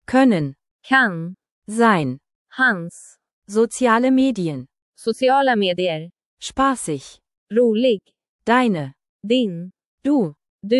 können, kan, sein, hans, soziale Medien, sociala medier, spaßig, rolig, deine, din, du,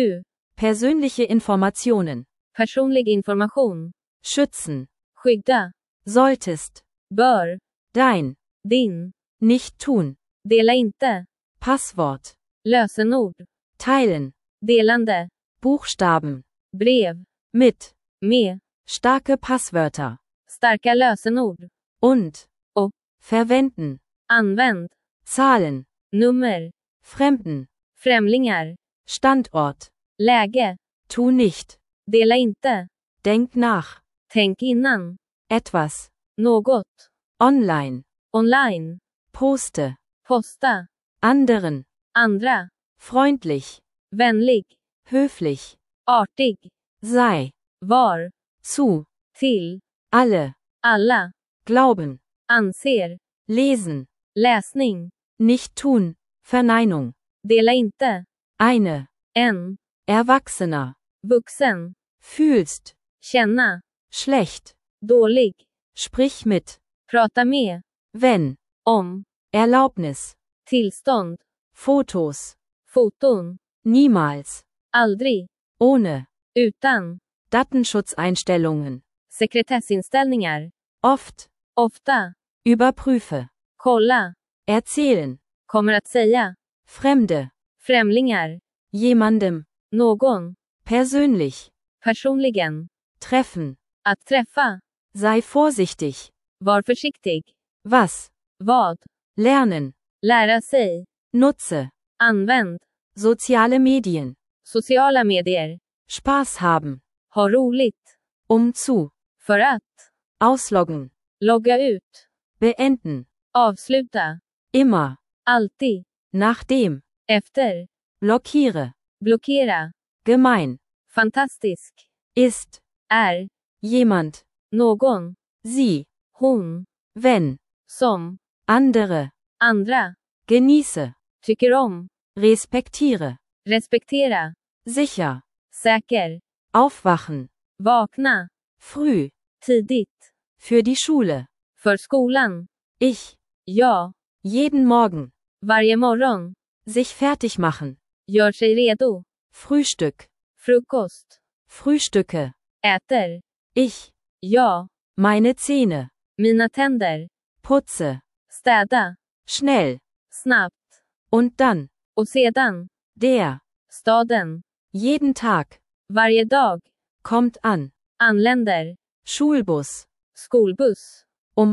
persönliche Informationen, personlig information, schützen, skydda, solltest, bör, dein, din, nicht tun, dela inte, Passwort, lösenord, teilen, delande, Buchstaben, brev, mit, med, starke Passwörter, starka lösenord, und, och, verwenden, använd, Zahlen, nummer, Fremden, främlingar, Standort, läge, tu nicht, dela inte, denk nach, tänk innan, etwas, något, online, online, poste, posta, anderen, andra, freundlich, vänlig, höflich, artig, sei, var, zu, till, alle, alla, glauben, anser, lesen, läsning, nicht tun, Verneinung, dela inte, eine, en, Erwachsener, vuxen, fühlst, känna, schlecht, dålig, sprich mit, prata med, wenn, om, Erlaubnis, tillstånd, Fotos, foton, niemals, aldrig, ohne, utan, Datenschutzeinstellungen, sekretessinställningar, oft, ofta, überprüfe, kolla, erzählen, kommer att säga, Fremde, främlingar, jemandem, någon, persönlich, personligen, treffen, att träffa, sei vorsichtig, var försiktig, was, vad, lernen, lära sig, nutze, använd, soziale Medien, sociala medier, Spaß haben, ha roligt, zu, för att, ausloggen, logga ut, beenden, avsluta, immer, alltid, nachdem, efter, blockiere, blockera, gemein, fantastisk, ist, är, jemand, någon, sie, hon, wenn, som, andere, andra, genieße, tycker om, respektiere, respektera, sicher, säker, aufwachen, vakna, früh, tidigt, für die Schule, för skolan, ich, ja, jeden Morgen, varje morgon, sich fertig machen, gör sig redo, Frühstück, frukost, frühstücke, äter, ich, ja, meine Zähne, mina tänder, putze, städa, schnell, snabbt, und dann, och sedan, der, staden, jeden Tag, varje dag, kommt an, anländer, Schulbus, skolbuss,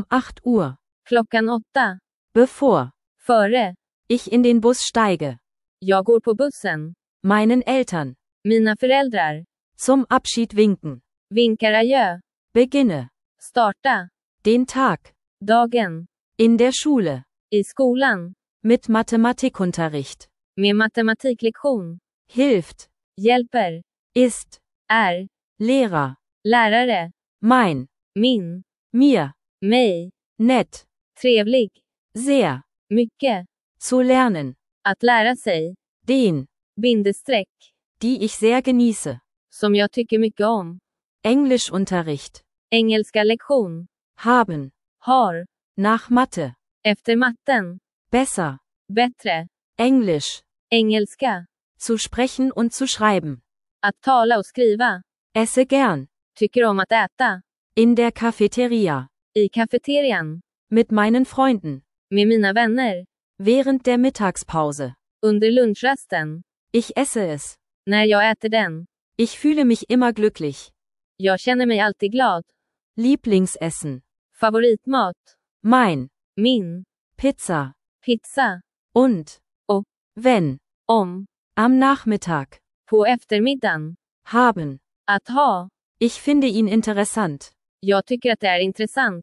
8 Uhr, klockan 8, bevor, före, ich in den Bus steige, jag går på bussen, meinen Eltern, mina föräldrar, zum Abschied winken, vinkar adjö, beginne, starta, den Tag, dagen, in der Schule, i skolan, mit Mathematikunterricht, med matematiklektion, hilft, hjälper, ist, är, Lehrer, lärare, mein, min, mir, mig, nett, trevlig, sehr, mycket, zu lernen, att lära sig, den, bindestreck, die ich sehr genieße, som jag tycker mycket om, Englischunterricht, engelska lektion, haben, har, nach Mathe, efter matten, besser, bättre, Englisch, engelska, zu sprechen und zu schreiben, att tala och skriva, esse gern, tycker om att äta, in der Cafeteria, i kafeterian, mit meinen Freunden, med mina vänner, während der Mittagspause, under lunchrasten, ich esse es, när jag äter den, ich fühle mich immer glücklich, jag känner mig alltid glad, Lieblingsessen, favoritmat, mein, min, Pizza, pizza, und, och, wenn, om, am Nachmittag, på eftermiddagen, haben, att ha, ich finde ihn interessant, jag tycker att det är intressant,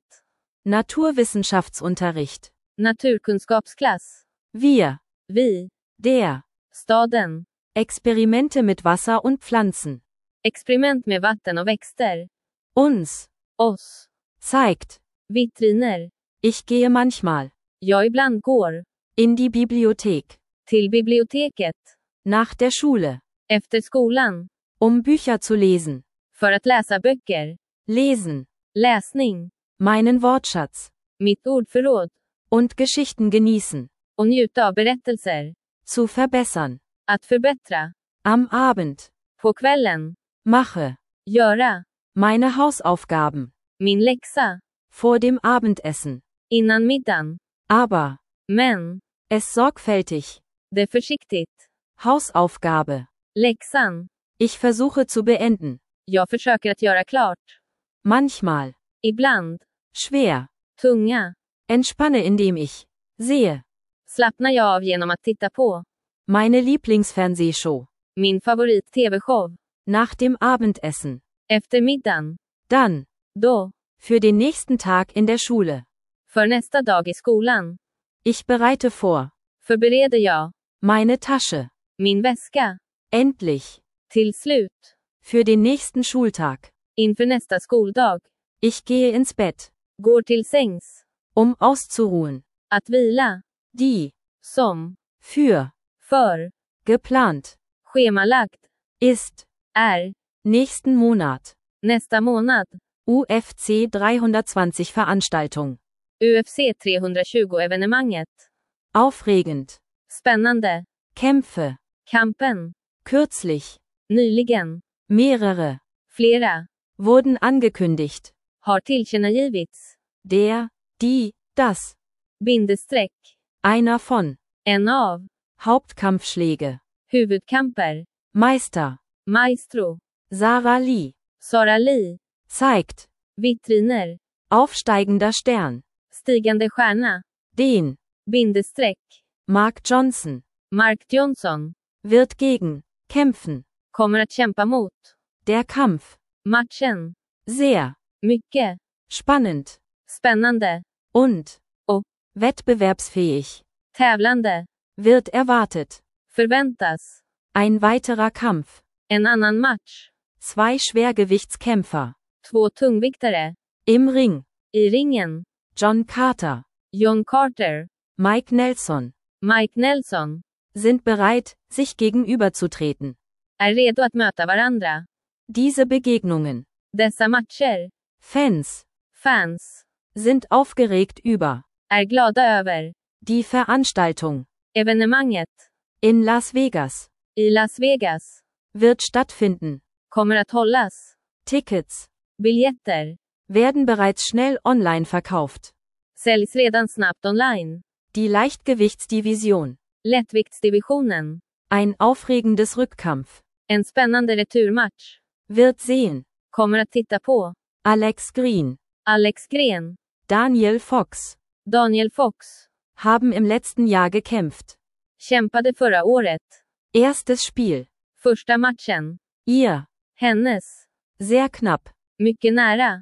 Naturwissenschaftsunterricht, naturkunskapsklass, wir, vi, der, staden, Experimente mit Wasser und Pflanzen, experiment med vatten och växter, uns, oss, zeigt, vitriner, ich gehe manchmal, jag ibland går, in die Bibliothek, till biblioteket, nach der Schule, efter skolan, Bücher zu lesen, för att läsa böcker, Lesen. läsning, Meinen Wortschatz. mitt ordförråd, Und Geschichten genießen. och njuta av berättelser. Zu verbessern. Att förbättra. Am Abend. På kvällen. Mache. Göra. Meine Hausaufgaben. Min läxa. Vor dem Abendessen. Innan middagen. Aber. Men. Es sorgfältig. Det är försiktigt. Hausaufgabe. Läxan. Ich versuche zu beenden. Jag försöker att göra klart. Manchmal. Ibland. Schwer. Tunga. Entspanne indem ich. Sehe. Slappnar jag av genom att titta på. Meine Lieblingsfernsehshow. Min favorit-tv-show. Nach dem Abendessen. Efter middagen. Dann. Då. Für den nächsten Tag in der Schule. För nästa dag i skolan. Ich bereite vor. Förbereder jag. Meine Tasche. Min väska. Endlich. Till slut. Für den nächsten Schultag. Inför nästa skoldag. Ich gehe ins Bett. Går till sängs. Auszuruhen. Att vila. Die. Som. Für. För. Geplant. Schemalagt. Ist. Är. Nächsten Monat. Nästa månad. UFC 320 Veranstaltung. UFC 320-evenemanget. Aufregend. Spännande. Kämpfe. Kampen. Kürzlich. Nyligen. Mehrere. Flera. Wurden angekündigt. Har tillkännagivits. Der. Die. Das. Bindestreck. Einer von. En av. Hauptkampfschläge. Huvudkamper. Meister. Maestro. Sarah Lee. Sara Lee. Zeigt. Vitriner. Aufsteigender Stern. Stigande stjärna. Den. Bindestreck. Mark Johnson. Mark Johnson. Wird gegen. Kämpfen. Kommer att kämpa mot. Der Kampf. Matchen. Sehr. Mycket. Spannend. Spännande. Und. Och. Wettbewerbsfähig. Tävlande. Wird erwartet. Förväntas. Ein weiterer Kampf. En annan match. 2 Schwergewichtskämpfer. 2 tungviktare. Im Ring. I ringen. John Carter. John Carter. Mike Nelson. Mike Nelson. Sind bereit, sich gegenüberzutreten. Är redo att möta varandra. Diese Begegnungen. Dessa matcher. Fans. Fans. Sind aufgeregt über. Är glada över. Die Veranstaltung. Evenemanget. In Las Vegas. I Las Vegas. Wird stattfinden. Kommer att hållas. Tickets. Biljetter. Werden bereits schnell online verkauft. Säljs redan snabbt online. Die Leichtgewichtsdivision. Lättviktsdivisionen. Ein aufregendes Rückkampf. En spännande returmatch. Wird sehen. Kommer att titta på. Alex Green. Alex Gren. Daniel Fox. Daniel Fox. Haben im letzten Jahr gekämpft. Kämpade förra året. Erstes Spiel. Första matchen. Ihr. Hennes. Sehr knapp. Mycket nära.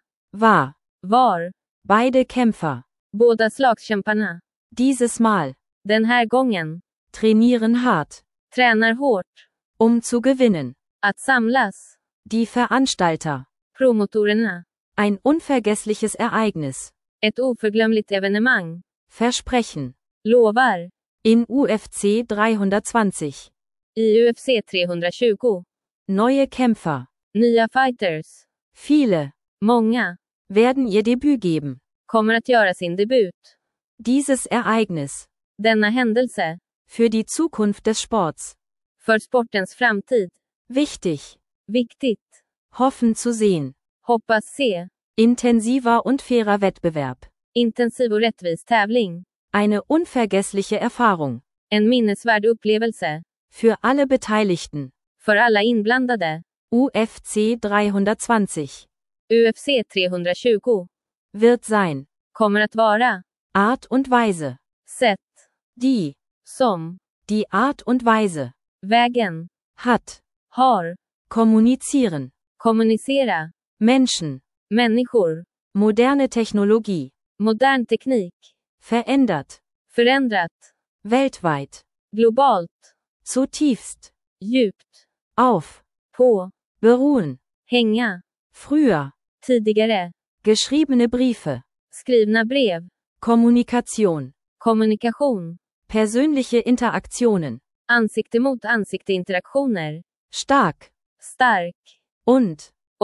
War. Beide Kämpfer. Båda slagskämparna. Dieses Mal. Den här gången. Trainieren hart. Tränar hårt. Zu gewinnen. Att samlas. Die Veranstalter. Promotorerna. Ein unvergessliches Ereignis. Ett oförglömligt evenemang. Versprechen. Lovar. In UFC 320. I UFC 320. Neue Kämpfer. Nya fighters. Viele. Många. Werden ihr Debüt geben. Kommer att göra sin debut. Dieses Ereignis. Denna händelse. Für die Zukunft des Sports. För sportens framtid. Wichtig. Viktigt. Hoffen zu sehen. Hoppas se. Intensiver und fairer Wettbewerb. Intensiv och rättvis tävling. Eine unvergessliche Erfahrung. En minnesvärd upplevelse. Für alle Beteiligten. För alla inblandade. UFC 320. UFC 320. Wird sein. Kommer att vara. Art und Weise. Sätt. Die. Som. Die Art und Weise. Vägen. Hat. Har. Kommunizieren. Kommunicera. Menschen. Människor. Moderne Technologie. Modern teknik. Verändert. Förändrat. Weltweit. Globalt. Zutiefst. Djupt. Auf. På. Beruhen. Hänga. Früher. Tidigare. Geschriebene Briefe. Skrivna brev. Kommunikation. Kommunikation. Persönliche Interaktionen. Ansikte mot ansikte interaktioner. Stark. Stark. Und. Och.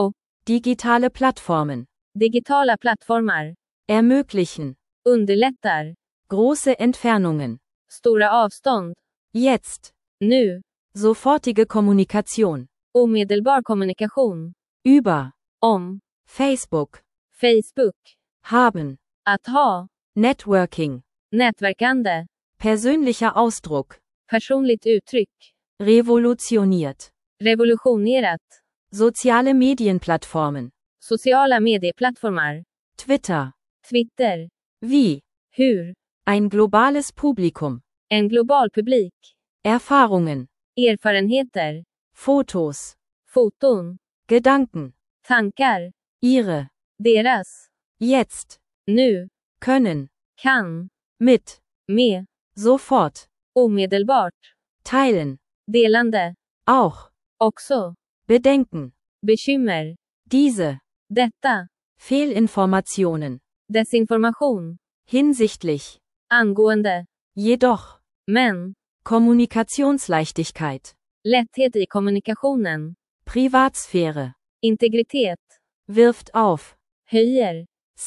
Digitale Plattformen. Digitala plattformar. Ermöglichen. Underlättar. Große Entfernungen. Stora avstånd. Jetzt. Nu. Sofortige Kommunikation. Omedelbar kommunikation. Über. Om. Facebook. Facebook. Haben. Att ha. Networking. Nätverkande. Persönlicher Ausdruck. Personligt uttryck. Revolutioniert. Revolutionerat. Soziale Medienplattformen. Sociala medieplattformar. Twitter. Twitter. Wie. Hur. Ein globales Publikum. En global publik. Erfahrungen. Erfarenheter. Fotos. Foton. Gedanken. Tankar. Ihre. Deras. Jetzt. Nu. Können. Kan. Mit. Med. Sofort. Omedelbart. Teilen. Delande. Auch. Också. Bedenken. Bekymmer. Diese. Detta. Fehlinformationen. Desinformation. Hinsichtlich. Angående. Jedoch. Men. Kommunikationsleichtigkeit. Lätthet i kommunikationen. Privatsphäre. Integritet. Wirft auf. Höjer.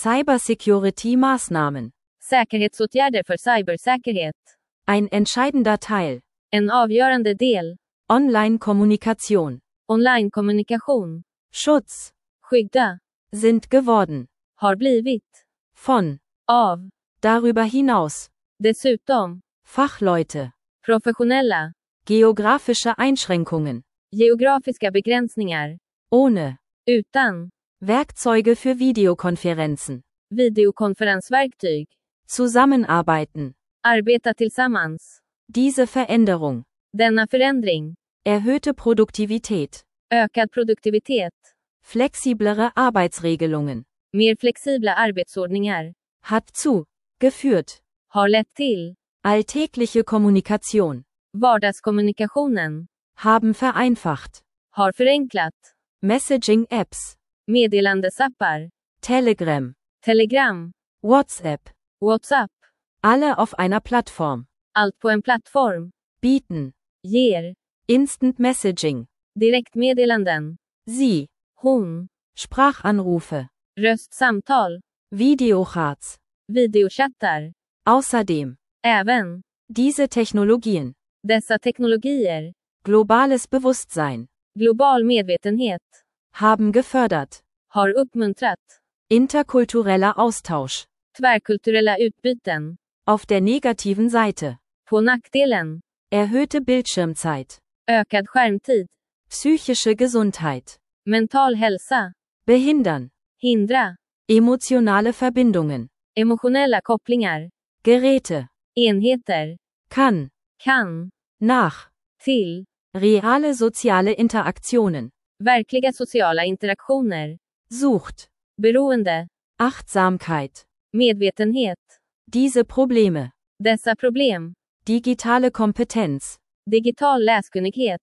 Cybersecurity-Maßnahmen. Säkerhetsåtgärder för cybersäkerhet. Ein entscheidender Teil. En avgörande del. Online-Kommunikation. Online-kommunikation. Schutz. Skydda. Sind geworden. Har blivit. Von. Av. Darüber hinaus. Dessutom. Fachleute. Professionella. Geografische Einschränkungen. Geografiska begränsningar. Ohne. Utan. Werkzeuge für Videokonferenzen. Videokonferensverktyg. Zusammenarbeiten. Arbeta tillsammans. Diese Veränderung. Denna förändring. Erhöhte Produktivität. Ökad produktivitet. Flexiblere Arbeitsregelungen. Mer flexibla arbetsordningar. Hat zu. Geführt. Har lett till. Alltägliche Kommunikation. Vardagskommunikationen. Haben vereinfacht. Har förenklat. Messaging-Apps. Meddelandesappar. Telegram. Telegram. WhatsApp. WhatsApp. Alle auf einer Plattform. Allt på en plattform. Bieten. Ger. Instant Messaging. Direktmeddelanden. Sie. Hon. Sprachanrufe. Röstsamtal. Videochats. Videochattar. Außerdem. Även. Diese Technologien. Dessa teknologier. Globales Bewusstsein. Global medvetenhet. Haben gefördert. Har uppmuntrat. Interkultureller Austausch. Tvärkulturella utbyten. Auf der negativen Seite. På nackdelen. Erhöhte Bildschirmzeit. Ökad skärmtid. Psychische Gesundheit. Mental hälsa. Behindern. Hindra. Emotionale Verbindungen. Emotionella kopplingar. Geräte. Enheter. Kann. Kan. Nach. Till. Reale soziale Interaktionen. Verkliga sociala interaktioner. Sucht. Beroende. Achtsamkeit. Medvetenhet. Diese Probleme. Dessa problem. Digitale Kompetenz. Digital läskunnighet.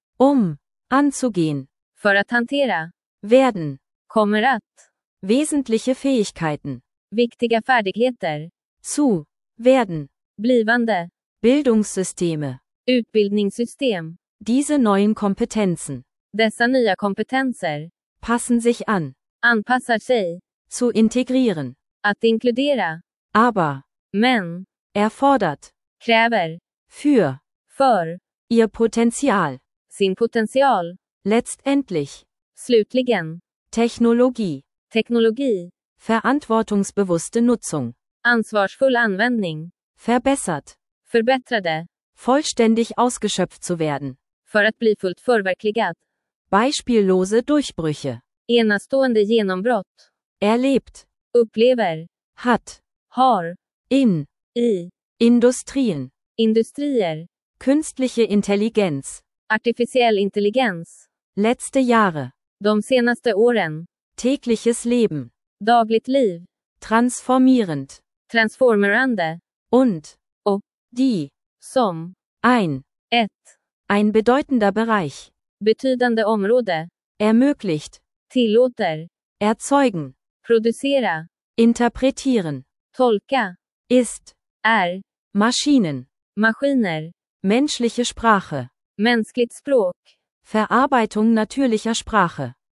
Anzugehen. För att hantera. Werden. Kommer att. Wesentliche Fähigkeiten. Viktiga färdigheter. Zu. Werden. Blivande. Bildungssysteme. Utbildningssystem. Diese neuen Kompetenzen. Dessa nya kompetenser. Passen sich an. Anpassar sig. Zu integrieren. Att inkludera. Aber. Men. Erfordert. Kräver. Für. För. Ihr Potenzial. Sin potential. Letztendlich. Slutligen. Technologie. Teknologi. Verantwortungsbewusste Nutzung. Ansvarsfull användning. Verbessert. Förbättrade. Vollständig ausgeschöpft zu werden. För att bli fullt förverkligad. Beispiellose Durchbrüche. Enastående genombrott. Erlebt. Upplever. Hat. Har. In. I. Industrien. Industrier. Künstliche Intelligenz. Artificiell intelligens. Letzte Jahre. De senaste åren. Tägliches Leben. Dagligt liv. Transformierend. Transformerande. Und. Och. Die. Som. Ein bedeutender Bereich. Betydande område. Ermöglicht. Tillåter. Erzeugen. Producera. Interpretieren. Tolka. Ist. Är. Maschinen. Maskiner. Menschliche Sprache. Mänskligt språk. Verarbeitung natürlicher Sprache.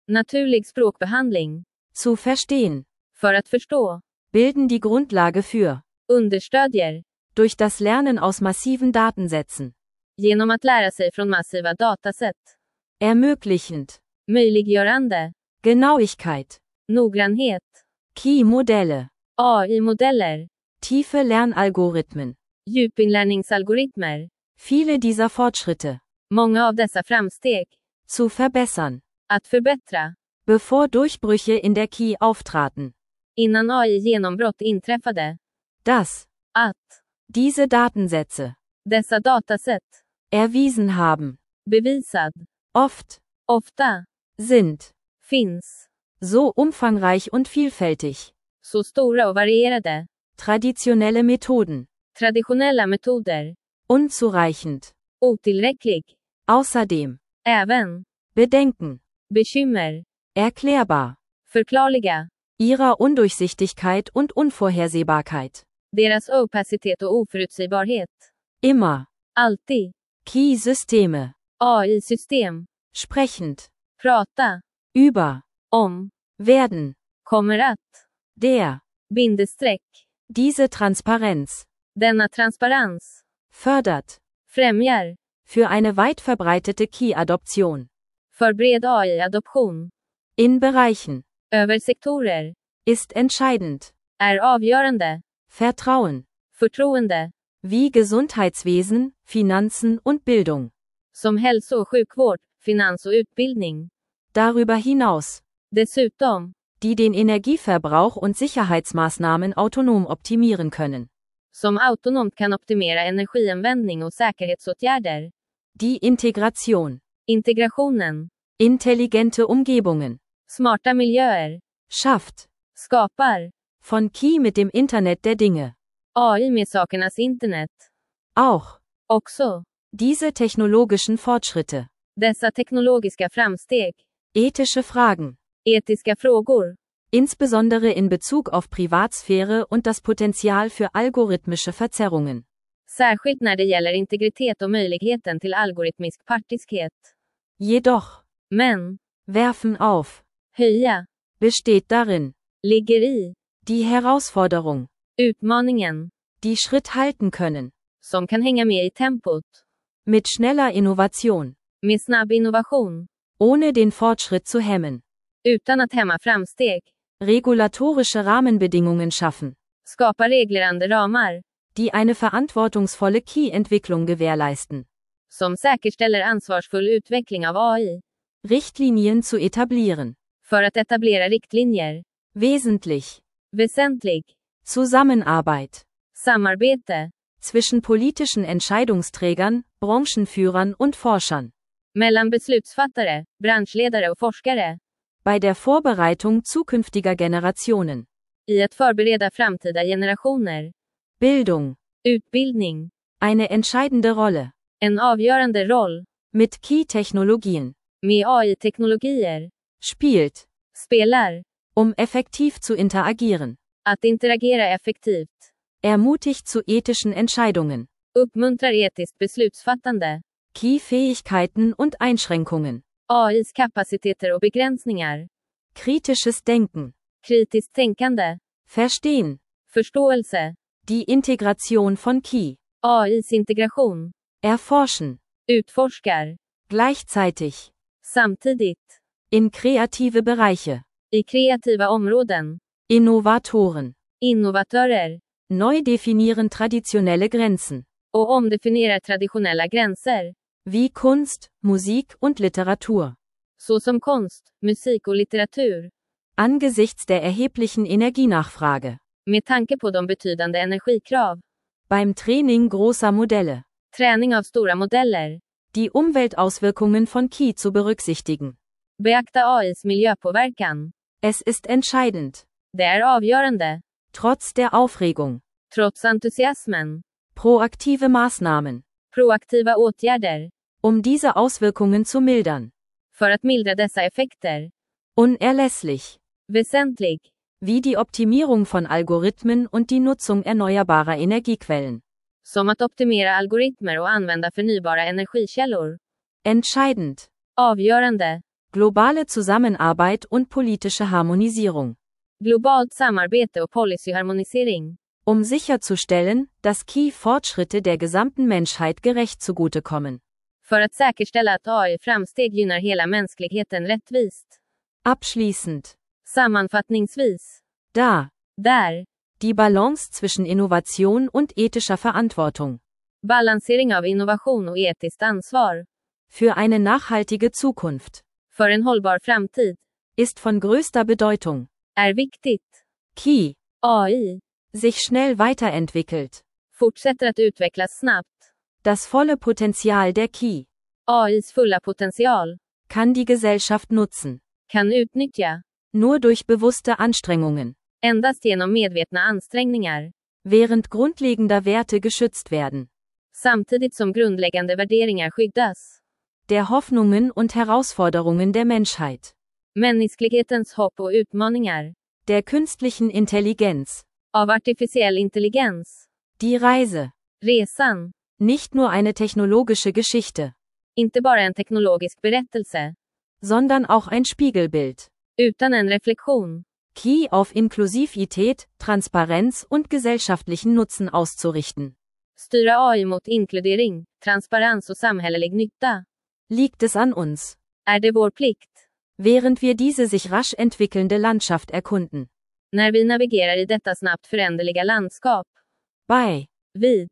Naturlig språkbehandling. Zu verstehen. För att förstå. Bilden die Grundlage für. Understödjer. Durch das Lernen aus massiven Datensätzen. Genom att lära sig från massiva dataset. Ermöglichend. Möjliggörande. Genauigkeit. Noggrannhet. Key-Modelle. AI-modeller. Tiefe Lernalgorithmen. Djupinlärningsalgoritmer. Viele dieser Fortschritte. Många av dessa framsteg. Zu verbessern. Att förbättra. Bevor Durchbrüche in der Key auftraten. Innan AI-genombrott inträffade. Dass Att. diese Datensätze Dessa dataset. erwiesen haben. Bevisad. Oft Ofta. sind Finns. so umfangreich und vielfältig. Så stora och varierade. Traditionelle Methoden. Traditionella metoder. Unzureichend. Otillräcklig. Außerdem. Även. Bedenken. Bekymmer. Erklärbar. Förklarliga. Ihrer Undurchsichtigkeit und Unvorhersehbarkeit. Deras opacitet och oförutsägbarhet. Immer. Alltid. Key-Systeme. AI-system. Sprechend. Prata. Über. Om. Werden. Kommer att. Der. Bindestreck. Diese Transparenz. Denna transparens. Fördert. Främjar. Für eine weit verbreitete Key-Adoption. För bred AI-adoption. In Bereichen. Över sektorer. Ist entscheidend. Är avgörande. Vertrauen. Förtroende. Wie Gesundheitswesen, Finanzen und Bildung. Som hälso- och sjukvård, finans och utbildning. Darüber hinaus. Dessutom. Die den Energieverbrauch und Sicherheitsmaßnahmen autonom optimieren können. Som autonomt kan optimera energianvändning och säkerhetsåtgärder. Die Integration. Integrationen. Intelligente Umgebungen. Smarta miljöer. Schafft. Skapar. Von Key mit dem Internet der Dinge. AI med sakernas internet. Auch. Också. Diese technologischen Fortschritte. Dessa teknologiska framsteg. Ethische Fragen. Etiska frågor. Insbesondere in Bezug auf Privatsphäre und das Potenzial für algorithmische Verzerrungen. Särskilt när det gäller integritet och möjligheten till algoritmisk partiskhet. Jedoch. Men. Werfen auf. Höja. Besteht darin. Ligger i. Die Herausforderung. Utmaningen. Die Schritt halten können. Som kan hänga med i tempot. Mit schneller Innovation. Med snabb innovation. Ohne den Fortschritt zu hemmen. Utan att hämma framsteg. Regulatorische Rahmenbedingungen schaffen. Skapa reglerande ramar. Die eine verantwortungsvolle Key-Entwicklung gewährleisten. Som säkerställer ansvarsfull utveckling av AI. Richtlinien zu etablieren. För att etablera riktlinjer. Wesentlich. Väsentlig. Zusammenarbeit. Samarbete. Zwischen politischen Entscheidungsträgern, Branchenführern und Forschern. Mellan beslutsfattare, branschledare och forskare. Bei der Vorbereitung zukünftiger Generationen. I att förbereda framtida generationer. Bildung. Utbildning. Eine entscheidende Rolle. En avgörande roll. Mit Key-Technologien. Med AI-teknologier. Spielt. Spelar. Effektiv zu interagieren. Att interagera effektivt. Ermutigt zu ethischen Entscheidungen. Uppmuntrar etiskt beslutsfattande. Key-Fähigkeiten und Einschränkungen. AIs kapaciteter och begränsningar. Kritisches Denken. Kritiskt tänkande. Verstehen. Förståelse. Die Integration von Key. AIs integration. Erforschen. Utforskar. Gleichzeitig. Samtidigt. In kreative Bereiche. I kreativa områden. Innovatoren. Innovatörer. Neu definieren traditionelle Grenzen. Och omdefinierar traditionella gränser. Wie Kunst, Musik und Literatur. Såsom konst, musik och litteratur. Angesichts der erheblichen Energienachfrage. Med tanke på de betydande energikrav. Beim Training großer Modelle. Träning av stora modeller. Die Umweltauswirkungen von Key zu berücksichtigen. Beakta AIs miljöpåverkan. Es ist entscheidend. Det är avgörande. Trotz der Aufregung. Trots entusiasmen. Proaktive Maßnahmen. Proaktiva åtgärder. Diese Auswirkungen zu mildern. För att mildra dessa effekter. Unerlässlich. Väsentlig. Wie die Optimierung von Algorithmen und die Nutzung erneuerbarer Energiequellen. Som att optimera algoritmer och använda förnybara energikällor. Entscheidend. Avgörande. Globale Zusammenarbeit und politische Harmonisierung. Globalt samarbete och policyharmonisering. Um sicherzustellen, dass KI-Fortschritte der gesamten Menschheit gerecht zugutekommen. För att säkerställa att AI-framsteg gynnar hela mänskligheten rättvist. Abschließend. Sammanfattningsvis. Där. Die Balance zwischen Innovation und ethischer Verantwortung. Balansering av innovation och etiskt ansvar. Für eine nachhaltige Zukunft. För en hållbar framtid. Ist von größter Bedeutung. Är viktigt. KI. AI. Sich schnell weiterentwickelt. Fortsätter att utvecklas snabbt. Das volle Potenzial der KI. AIs fulla potential. Kann die Gesellschaft nutzen. Kan utnyttja. Nur durch bewusste Anstrengungen. Endast genom medvetna ansträngningar. Während grundlegender Werte geschützt werden. Samtidigt som grundläggande värderingar skyddas. Der Hoffnungen und Herausforderungen der Menschheit. Mänsklighetens hopp och utmaningar. Der künstlichen Intelligenz. Av artificiell intelligens. Die Reise. Resan. Nicht nur eine technologische Geschichte. Inte bara en teknologisk berättelse. Sondern auch ein Spiegelbild. Utan en reflektion. KI auf Inklusivität, Transparenz und gesellschaftlichen Nutzen auszurichten. Styra AI mot inkludering, transparens och samhällelig nytta. Liegt es an uns? Är det vår plikt? Während wir diese sich rasch entwickelnde Landschaft erkunden. När vi navigerar i detta snabbt föränderliga landskap. Vid.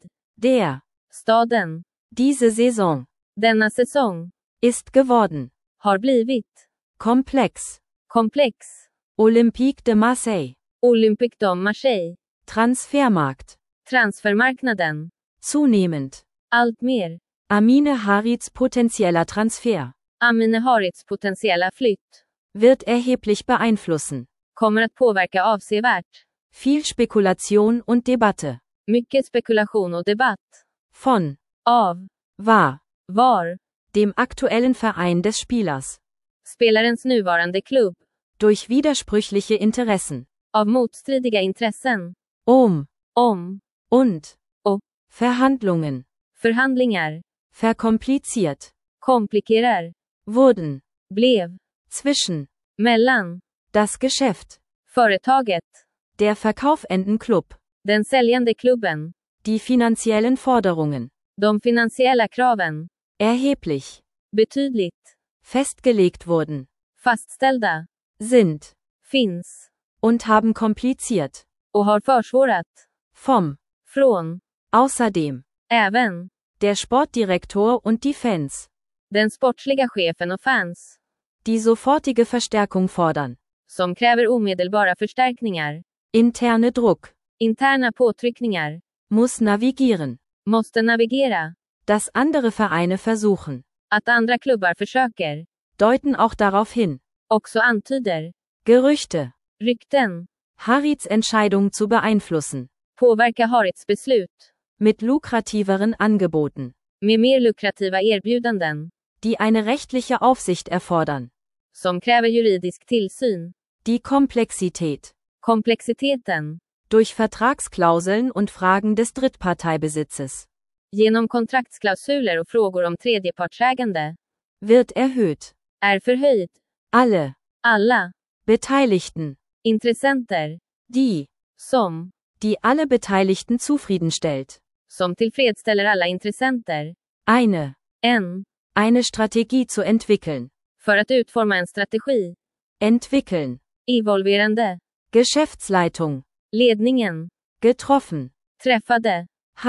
Staden. Diese Saison. Denna säsong. Ist geworden. Har blivit. Komplex. Olympique de Marseille. Olympique de Marseille. Transfermarkt. Transfermarknaden. Zunehmend. Allt mer. Amine Harits potenzieller Transfer. Amine Harits potentiella flytt. Wird erheblich beeinflussen. Kommer att påverka avsevärt. Viel Spekulation und Debatte. Mycket spekulation och debatt. Von. Av. Var. Dem aktuellen Verein des Spielers. Spelarens nuvarande klubb. Durch widersprüchliche Interessen. Av motstridiga intressen. Om. Und. Verhandlungen. Förhandlingar. Verkompliziert. Komplikerar. Wurden. Blev. Zwischen. Mellan. Das Geschäft. Företaget. Der Verkaufenden Club. Den säljande klubben. Die finanziellen Forderungen. De finansiella kraven. Erheblich. Betydligt. Festgelegt wurden. Fastställda. Sind. Finns. Und haben kompliziert. Och har försvårat. Från. Außerdem. Även. Der Sportdirektor und die Fans. Den sportsliga chefen och fans. Die sofortige Verstärkung fordern. Som kräver omedelbara förstärkningar. Interne Druck. Interna påtryckningar. Muss navigieren. Måste navigera. Dass andere Vereine versuchen. Att andra klubbar försöker. Deuten auch darauf hin. Också antyder. Gerüchte. Rykten. Harits Entscheidung zu beeinflussen. Påverka Harits beslut. Mit lukrativeren Angeboten. Med mer lukrativa erbjudanden. Die eine rechtliche Aufsicht erfordern. Som kräver juridisk tillsyn. Die Komplexität. Komplexiteten. Durch Vertragsklauseln und Fragen des Drittparteibesitzes. Genom kontraktsklausuler och frågor om tredjepartsägande. Wird erhöht. Är förhöjd. Alla. Beteiligten. Intressenter. Die alle Beteiligten zufriedenstellt. Som tillfredsställer alla intressenter. Eine Strategie zu entwickeln. För att utforma en strategi. Entwickeln. Involverande. Geschäftsleitung. Ledningen. Getroffen. Träffade.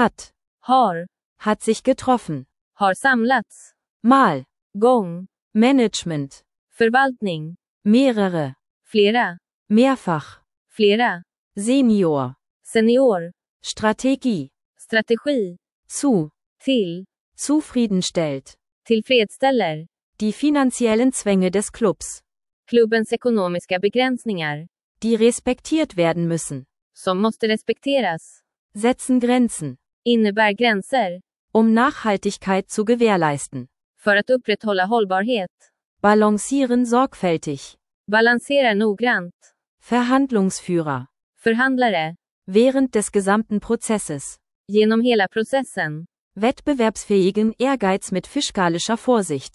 Hat sich getroffen. Har samlats. Mal. Gång. Management. Förvaltning. Mehrere. Flera. Mehrfach. Flera. Senior. Strategie. Strategi. Till. Zufriedenstellt. Tillfredsställer. Die finanziellen Zwänge des Clubs. Klubbens ekonomiska begränsningar. Die respektiert werden müssen. Som måste respekteras. Setzen Grenzen. Innebär gränser. Um Nachhaltigkeit zu gewährleisten. För att upprätthålla hållbarhet. Balancieren sorgfältig. Balanserar noggrant. Verhandlungsführer. Förhandlare. Während des gesamten Prozesses. Genom hela processen. Wettbewerbsfähigen Ehrgeiz mit fiskalischer Vorsicht.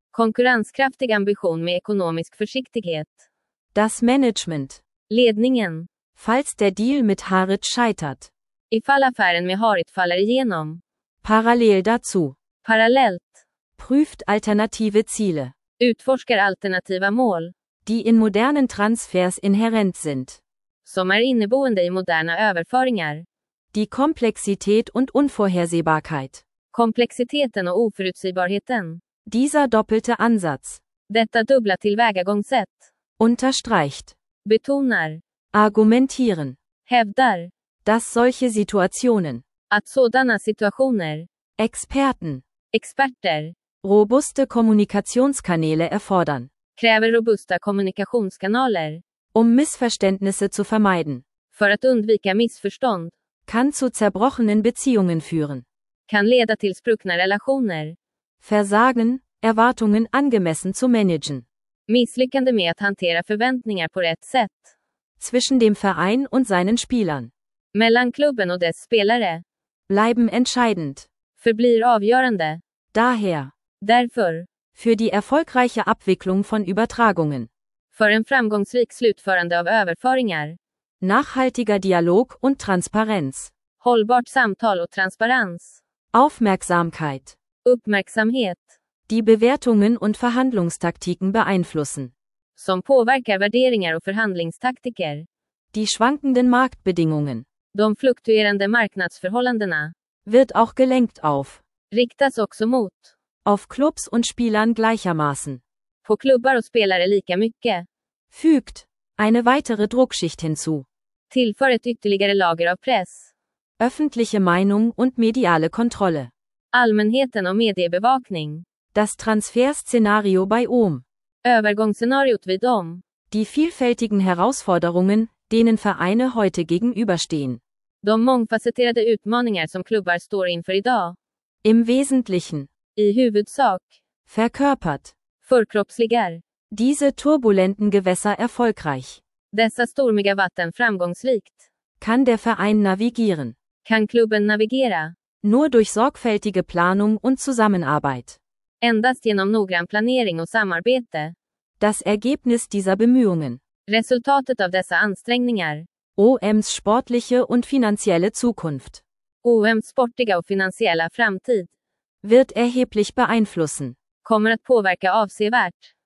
Konkurrenskraftig ambition med ekonomisk försiktighet. Das Management. Ledningen. Falls der Deal mit Harit scheitert. Ifall affären med Harit faller igenom. Parallel dazu. Parallellt. Prüft alternative Ziele. Utforskar alternativa mål. Die in modernen Transfers inhärent sind. Som är inneboende i moderna överföringar. Die Komplexität und Unvorhersehbarkeit. Komplexiteten och oförutsägbarheten. Dieser doppelte Ansatz. Detta dubbla tillvägagångssätt. Unterstreicht. Betonar. Argumentieren. Hävdar. Dass solche Situationen. Att sådana situationer. Experten. Experter. Robuste Kommunikationskanäle erfordern. Kräver robusta kommunikationskanaler. Missverständnisse zu vermeiden. För att undvika missförstånd. Kann zu zerbrochenen Beziehungen führen. Kan leda till spruckna relationer. Versagen, Erwartungen angemessen zu managen. Misslyckande med att hantera förväntningar på rätt sätt. Zwischen dem Verein und seinen Spielern. Mellan klubben och dess spelare. Bleiben entscheidend. Förblir avgörande. Daher. Därför. Für die erfolgreiche Abwicklung von Übertragungen. För en framgångsrik slutförande av överföringar. Nachhaltiger Dialog und Transparenz. Hållbart samtal och transparens. Aufmerksamkeit. Uppmärksamhet. Die Bewertungen und Verhandlungstaktiken beeinflussen. Som påverkar värderingar och förhandlingstaktiker. Die schwankenden Marktbedingungen. De fluktuerande marknadsförhållandena. Wird auch gelenkt auf. Riktas också mot. Auf Clubs und Spielern gleichermaßen. På klubbar och spelare lika mycket. Fügt. Eine weitere Druckschicht hinzu. Tillför ett ytterligare lager av press. Öffentliche Meinung und mediale Kontrolle. Allmänheten och mediebevakning. Das Transferszenario bei Övergångsscenariot vid Die vielfältigen Herausforderungen, denen Vereine heute gegenüberstehen. De mångfacetterade utmaningar som klubbar står inför idag. Im Wesentlichen. I huvudsak. Verkörpert. Förkroppsligar. Diese turbulenten Gewässer erfolgreich. Dessa stormiga vatten framgångsrikt. Kann der Verein navigieren. Kan klubben navigera. Nur durch sorgfältige Planung und Zusammenarbeit. Endast genom noggrann planering och samarbete. Das Ergebnis dieser Bemühungen. Resultatet av dessa ansträngningar. OMs sportliche und finanzielle Zukunft. OMs sportiga och finansiella framtid. Wird erheblich beeinflussen. Kommer att påverka avsevärt.